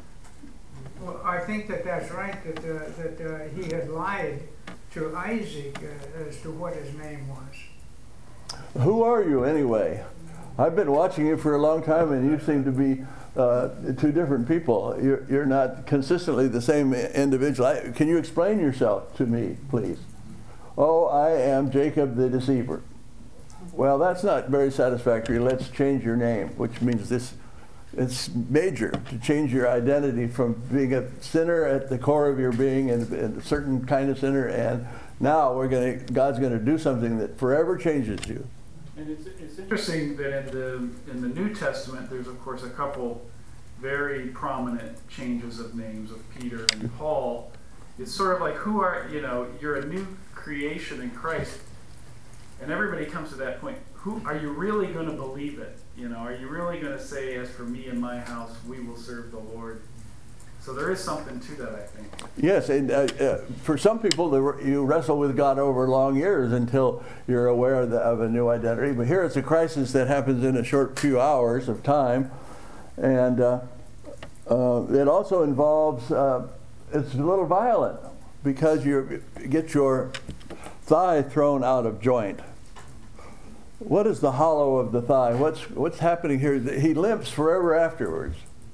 [SPEAKER 4] Well, I think that that's right, that, uh, that uh, he had lied to Isaac uh, as to what his name was.
[SPEAKER 1] Who are you anyway? I've been watching you for a long time, and you seem to be uh, two different people. You're, you're not consistently the same individual. I, can you explain yourself to me, please? Oh, I am Jacob the deceiver. Well, that's not very satisfactory. Let's change your name, which means this. It's major to change your identity from being a sinner at the core of your being, and, and a certain kind of sinner, and now we're going to. God's going to do something that forever changes you.
[SPEAKER 5] And it's, it's interesting that in the in the New Testament, there's of course a couple very prominent changes of names of Peter and Paul. It's sort of like, who are you know you're a new creation in Christ, and everybody comes to that point. Who are you really going to believe it? You know, are you really going to say, "As for me and my house, we will serve the Lord"? So there is something to that, I think.
[SPEAKER 1] Yes, and uh, uh, for some people, you wrestle with God over long years until you're aware of, the, of a new identity. But here it's a crisis that happens in a short few hours of time. And uh, uh, it also involves, uh, it's a little violent, because you get your thigh thrown out of joint. What is the hollow of the thigh? What's, what's happening here? He limps forever afterwards.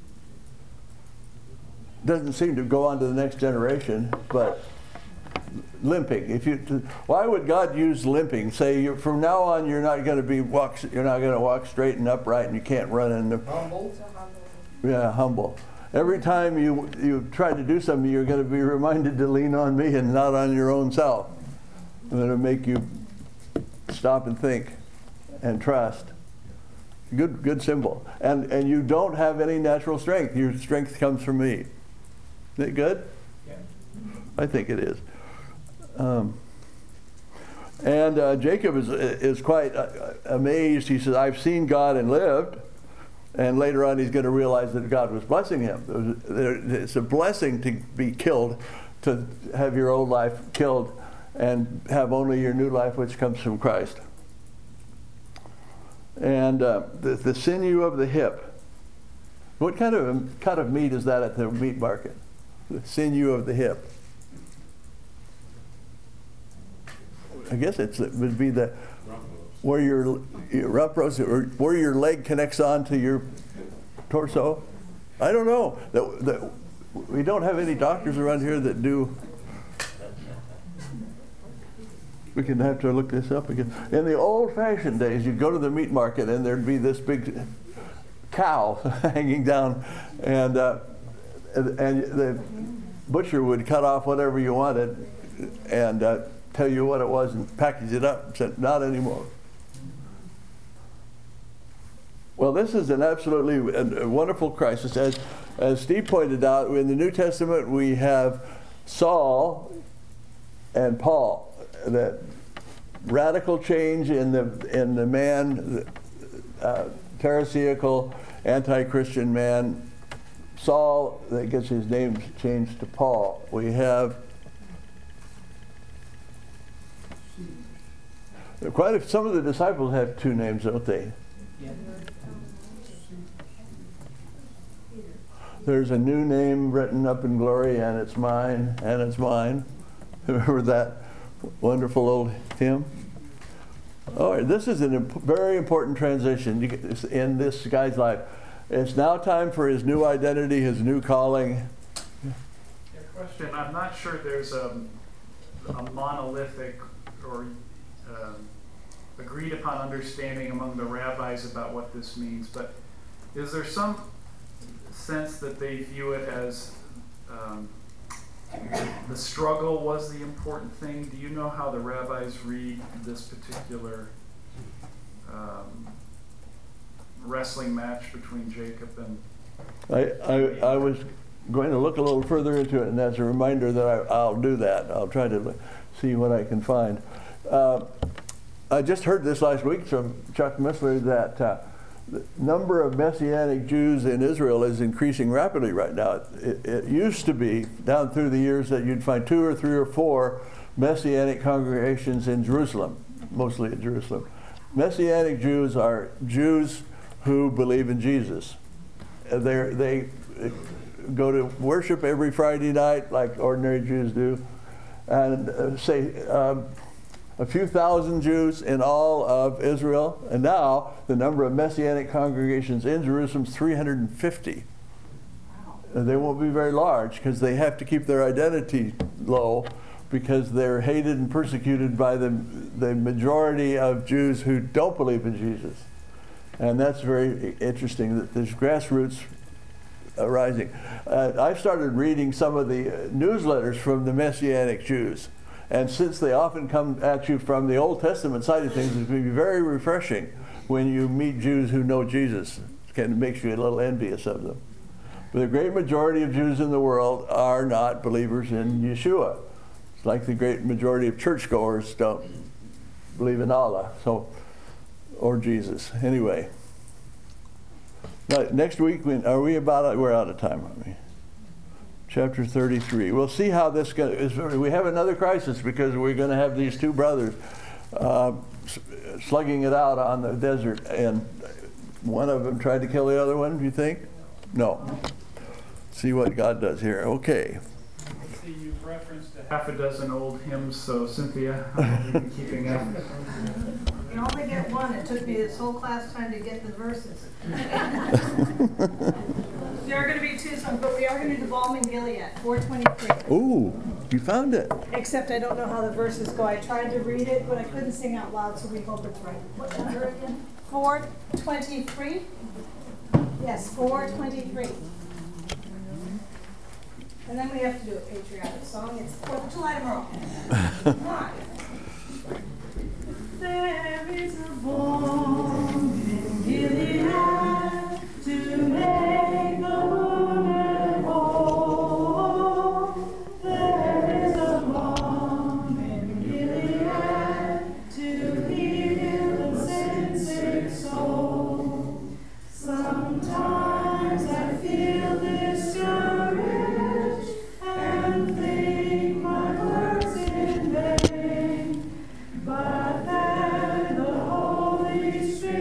[SPEAKER 1] Doesn't seem to go on to the next generation, but limping. If you, why would God use limping? Say, you're, from now on, you're not going to be walk. You're not going to walk straight and upright, and you can't run in the.
[SPEAKER 6] Humble.
[SPEAKER 1] Yeah, humble. Every time you you try to do something, you're going to be reminded to lean on me and not on your own self. I'm going to make you stop and think, and trust. Good, good symbol. And and you don't have any natural strength. Your strength comes from me. Isn't it good?
[SPEAKER 4] Yeah.
[SPEAKER 1] I think it is. Um, and uh, Jacob is is quite uh, amazed. He says, "I've seen God and lived." And later on, he's going to realize that God was blessing him. It's a blessing to be killed, to have your old life killed, and have only your new life, which comes from Christ. And uh, the, the sinew of the hip. What kind of cut of meat is that at the meat market? The sinew of the hip. I guess it's, it would be the where your, your rump roast, or where your leg connects on to your torso. I don't know. The, the, we don't have any doctors around here that do. We can have to look this up again. In the old-fashioned days, you'd go to the meat market and there'd be this big cow hanging down, and uh, and the butcher would cut off whatever you wanted and uh, tell you what it was and package it up and said, "Not anymore." Well, this is an absolutely a wonderful crisis. As, as Steve pointed out, in the New Testament we have Saul and Paul. That radical change in the in the man uh, pharisaical, anti-Christian man. Saul, that gets his name changed to Paul. We have quite a, some of the disciples have two names, don't they? There's a new name written up in glory, and it's mine, and it's mine. Remember that wonderful old hymn? All right, this is a imp very important transition in this guy's life. It's now time for his new identity, his new calling.
[SPEAKER 5] Yeah, question. I'm not sure there's a, a monolithic or um, agreed upon understanding among the rabbis about what this means, but is there some sense that they view it as um, the struggle was the important thing? Do you know how the rabbis read this particular um, wrestling match between Jacob and...
[SPEAKER 1] I, I, I was going to look a little further into it, and as a reminder that I, I'll do that. I'll try to see what I can find. Uh, I just heard this last week from Chuck Missler that uh, the number of Messianic Jews in Israel is increasing rapidly right now. It, it used to be, down through the years, that you'd find two or three or four Messianic congregations in Jerusalem, mostly in Jerusalem. Messianic Jews are Jews who believe in Jesus. They're, they go to worship every Friday night like ordinary Jews do, and uh, say um, a few thousand Jews in all of Israel, and now the number of Messianic congregations in Jerusalem is three hundred fifty. Wow. They won't be very large because they have to keep their identity low because they're hated and persecuted by the, the majority of Jews who don't believe in Jesus. And that's very interesting that there's grassroots arising. Uh, I've started reading some of the uh, newsletters from the Messianic Jews. And since they often come at you from the Old Testament side of things, it can be very refreshing when you meet Jews who know Jesus. It kind of makes you a little envious of them. But the great majority of Jews in the world are not believers in Yeshua. It's like the great majority of churchgoers don't believe in Allah, so, or Jesus. Anyway, now, next week, when, are we about, we're out of time, aren't we? Chapter thirty-three. We'll see how this goes. We have another crisis because we're going to have these two brothers uh, slugging it out on the desert, and one of them tried to kill the other one, do you think? No. See what God does here. Okay.
[SPEAKER 5] I see you've referenced a half a dozen old hymns, so Cynthia, have you been keeping up?
[SPEAKER 2] You only get one. It took me this whole class time to get the verses. There are going to be two songs, but we are going to do the Balm in Gilead, four twenty-three.
[SPEAKER 1] Ooh, you found it.
[SPEAKER 2] Except I don't know how the verses go. I tried to read it, but I couldn't sing out loud, so we hope it's right. What number again? four twenty-three? Yes, four twenty-three. And then we have to do a patriotic song. It's fourth of July tomorrow. Come on. There is a balm in Gilead to make the wounded whole. There is a balm in Gilead to heal the sin-sick soul. Sometimes I feel discouraged and think my work's in vain, but then the Holy Spirit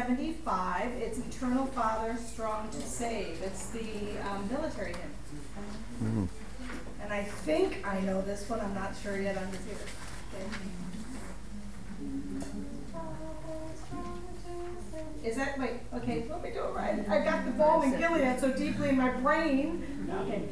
[SPEAKER 2] seventy-five. It's Eternal Father, Strong to Save. It's the um, military hymn.
[SPEAKER 1] Mhm.
[SPEAKER 2] And I think I know this one. I'm not sure yet on the theater. Okay. Is that, wait, okay, let me do it right. I got the balm in Gilead so deeply in my brain. Okay.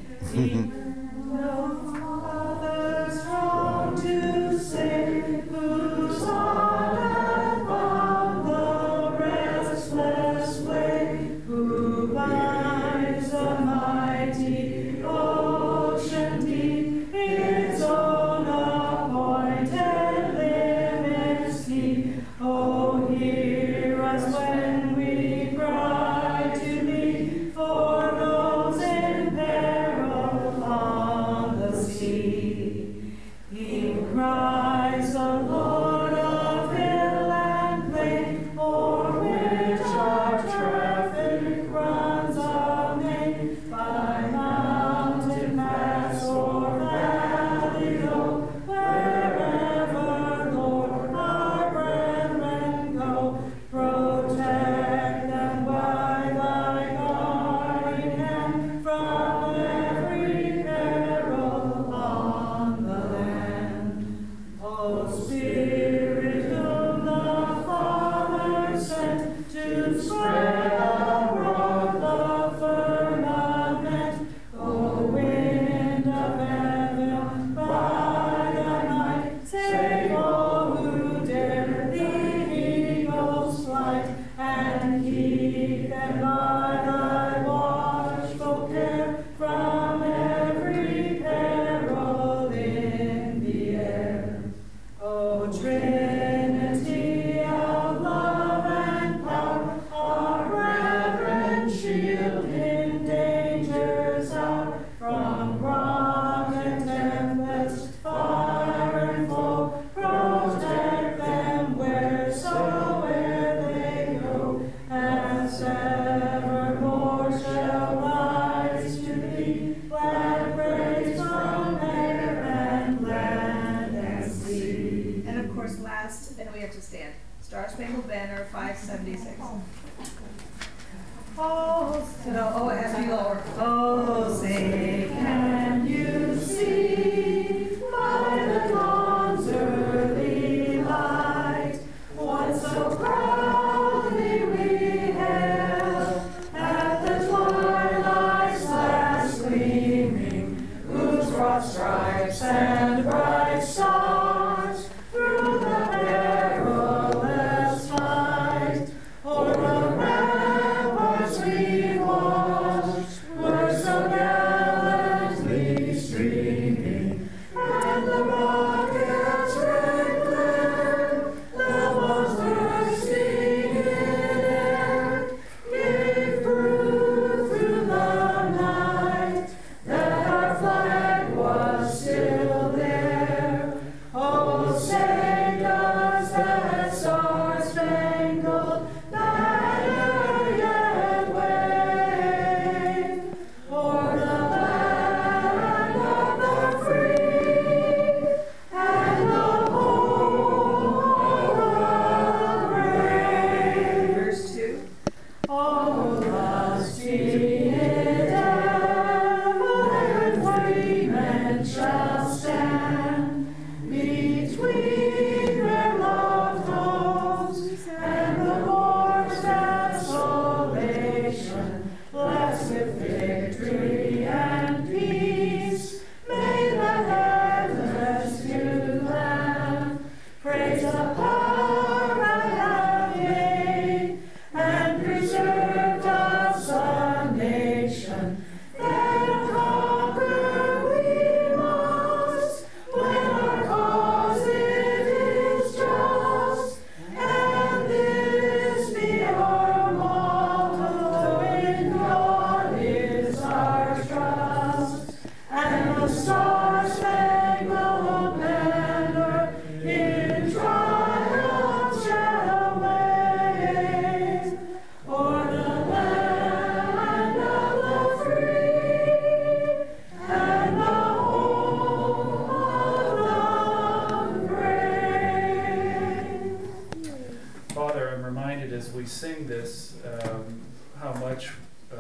[SPEAKER 2] Eternal Father, strong to save, whose heart hath found the restless way, who binds the mighty ocean deep, his own appointed limits keep. Oh, hear us when we cry to thee, for those in peril on the sea. In Christ the Lord of hill and plain, o'er which our traffic runs amain, by mountain pass or valley low, wherever, Lord, our brethren go, protect them by thy guardian hand, from every peril on the land. O Spirit, whom the Father sent to spread abroad the firmament, O wind of heaven, by thy might, save all who dare the eagle's flight, and keep them by thy watchful care, from every peril in the air. O Trinity of love and power, our reverend shield in danger's hour, from rock and tempest, fire and foe, protect them wheresoe'er they go, as evermore shall rise to thee glad praise from air and land and sea. And of course, last, then we have to stand. Star Spangled Banner, five seventy-six. Oh, no, oh, it has to be lower. Oh, say, can you see by the dawn's early light what so proudly we hailed at the twilight's last gleaming, whose broad stripes and bright stars through the perilous fight o'er the ramparts we watched were so gallantly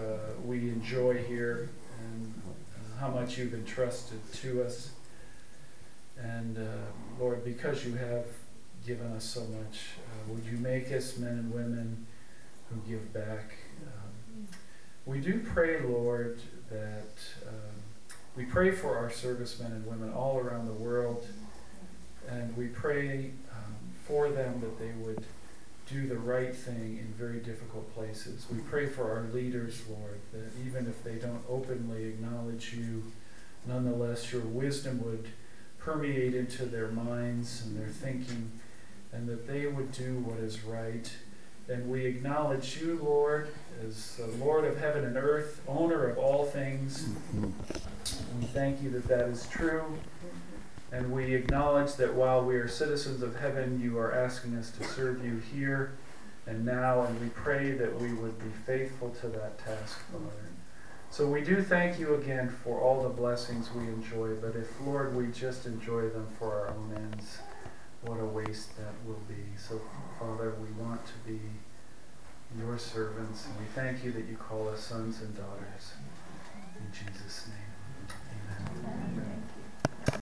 [SPEAKER 5] uh, we enjoy here and uh, how much you've entrusted to us. And uh, Lord, because you have given us so much, uh, would you make us men and women who give back? Um, we do pray, Lord, that um, we pray for our servicemen and women all around the world, and we pray um, for them that they would do the right thing in very difficult places. We pray for our leaders, Lord, that even if they don't openly acknowledge you, nonetheless your wisdom would permeate into their minds and their thinking, and that they would do what is right. And we acknowledge you, Lord, as the Lord of heaven and earth, owner of all things. We thank you that that is true. And we acknowledge that while we are citizens of heaven, you are asking us to serve you here and now, and we pray that we would be faithful to that task, Father. So we do thank you again for all the blessings we enjoy, but if, Lord, we just enjoy them for our own ends, what a waste that will be. So, Father, we want to be your servants, and we thank you that you call us sons and daughters. In Jesus' name.